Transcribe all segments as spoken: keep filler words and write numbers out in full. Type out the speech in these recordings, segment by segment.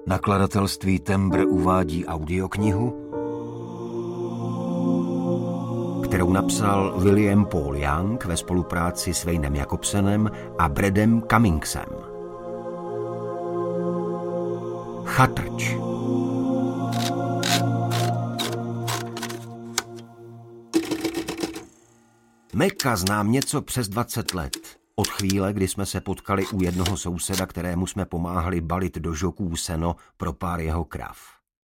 Nakladatelství Tembr uvádí audioknihu, kterou napsal William Paul Young ve spolupráci s Waynem Jakobsenem a Bradem Cummingsem. Chatrč. Meka znám něco přes dvacet let. Od chvíle, kdy jsme se potkali u jednoho souseda, kterému jsme pomáhali balit do žoků seno pro pár jeho krav.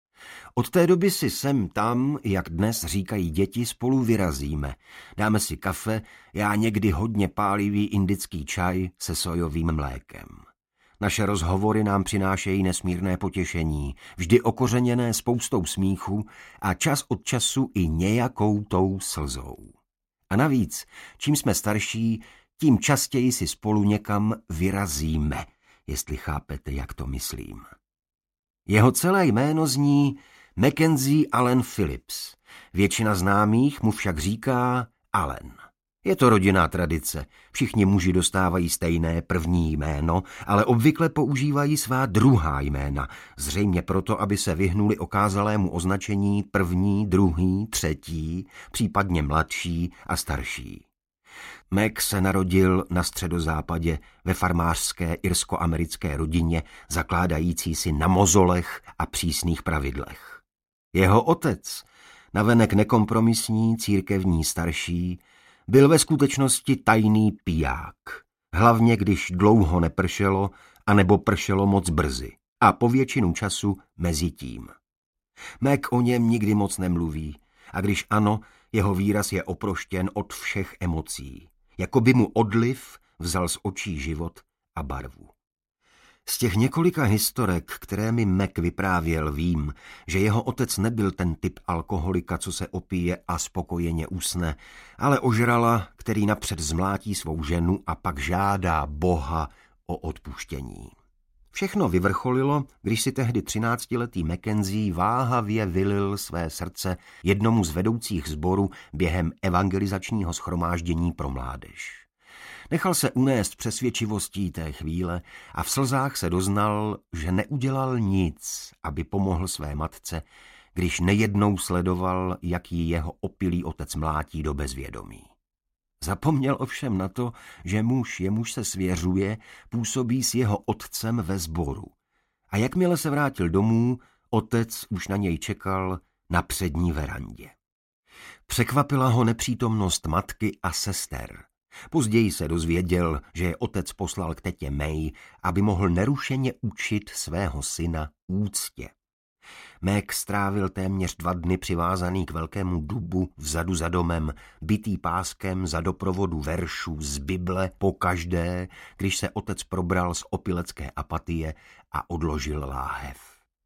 Od té doby si sem tam, jak dnes říkají děti, spolu vyrazíme. Dáme si kafe, já někdy hodně pálivý indický čaj se sojovým mlékem. Naše rozhovory nám přinášejí nesmírné potěšení, vždy okořeněné spoustou smíchu a čas od času i nějakou tou slzou. A navíc, čím jsme starší, tím častěji si spolu někam vyrazíme, jestli chápete, jak to myslím. Jeho celé jméno zní Mackenzie Allen Phillips. Většina známých mu však říká Allen. Je to rodinná tradice. Všichni muži dostávají stejné první jméno, ale obvykle používají svá druhá jména, zřejmě proto, aby se vyhnuli okázalému označení první, druhý, třetí, případně mladší a starší. Mac se narodil na středozápadě ve farmářské irsko-americké rodině, zakládající si na mozolech a přísných pravidlech. Jeho otec, navenek nekompromisní církevní starší, byl ve skutečnosti tajný piják, hlavně když dlouho nepršelo, anebo pršelo moc brzy, a po většinu času mezi tím. Mac o něm nikdy moc nemluví, a když ano, jeho výraz je oproštěn od všech emocí, jako by mu odliv vzal z očí život a barvu. Z těch několika historek, které mi Mac vyprávěl, vím, že jeho otec nebyl ten typ alkoholika, co se opije a spokojeně usne, ale ožrala, který napřed zmlátí svou ženu a pak žádá Boha o odpuštění. Všechno vyvrcholilo, když si tehdy třináctiletý Mackenzie váhavě vylil své srdce jednomu z vedoucích sborů během evangelizačního shromáždění pro mládež. Nechal se unést přesvědčivostí té chvíle a v slzách se doznal, že neudělal nic, aby pomohl své matce, když nejednou sledoval, jak ji jeho opilý otec mlátí do bezvědomí. Zapomněl ovšem na to, že muž, jemuž se svěřuje, působí s jeho otcem ve sboru. A jakmile se vrátil domů, otec už na něj čekal na přední verandě. Překvapila ho nepřítomnost matky a sester. Později se dozvěděl, že je otec poslal k tetě May, aby mohl nerušeně učit svého syna úctě. Mac strávil téměř dva dny přivázaný k velkému dubu vzadu za domem, bitý páskem za doprovodu veršů z Bible pokaždé, když se otec probral z opilecké apatie a odložil láhev.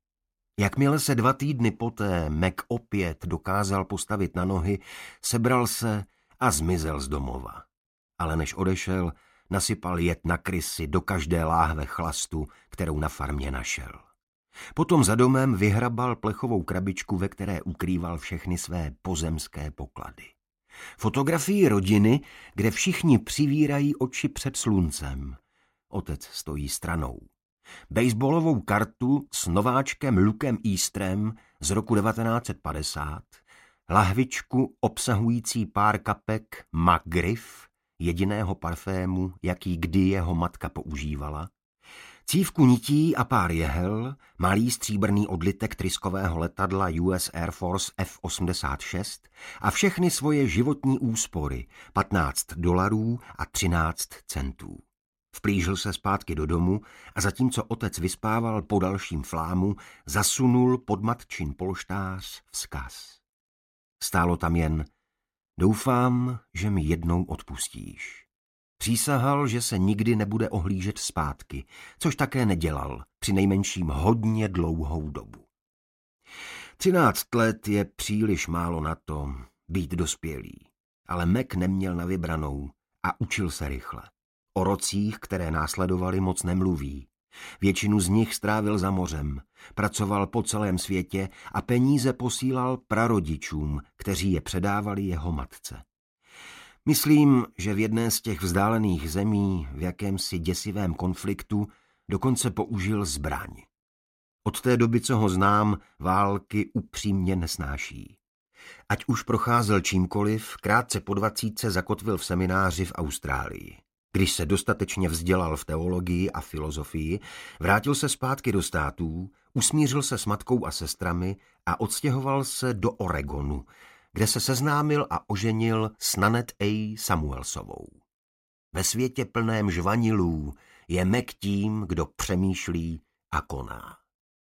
Jakmile se dva týdny poté Mac opět dokázal postavit na nohy, sebral se a zmizel z domova. Ale než odešel, nasypal jed na krysy do každé láhve chlastu, kterou na farmě našel. Potom za domem vyhrabal plechovou krabičku, ve které ukrýval všechny své pozemské poklady. Fotografii rodiny, kde všichni přivírají oči před sluncem. Otec stojí stranou. Baseballovou kartu s nováčkem Lukem Easterem z roku devatenáct set padesát, lahvičku obsahující pár kapek McGriff, jediného parfému, jaký kdy jeho matka používala, cívku nití a pár jehel, malý stříbrný odlitek tryskového letadla U S Air Force F osmdesát šest a všechny svoje životní úspory, patnáct dolarů a třináct centů. Vplížil se zpátky do domu a zatímco otec vyspával po dalším flámu, zasunul pod matčin polštář vzkaz. Stálo tam jen: doufám, že mi jednou odpustíš. Přísahal, že se nikdy nebude ohlížet zpátky, což také nedělal, přinejmenším hodně dlouhou dobu. Třináct let je příliš málo na to být dospělý, ale Mac neměl na vybranou a učil se rychle. O rocích, které následovaly, moc nemluví. Většinu z nich strávil za mořem, pracoval po celém světě a peníze posílal prarodičům, kteří je předávali jeho matce. Myslím, že v jedné z těch vzdálených zemí v jakémsi děsivém konfliktu dokonce použil zbraň. Od té doby, co ho znám, války upřímně nesnáší. Ať už procházel čímkoliv, krátce po dvacítce zakotvil v semináři v Austrálii. Když se dostatečně vzdělal v teologii a filozofii, vrátil se zpátky do států, usmířil se s matkou a sestrami a odstěhoval se do Oregonu, kde se seznámil a oženil s Nanette A. Samuelsovou. Ve světě plném žvanilů je Mac tím, kdo přemýšlí a koná.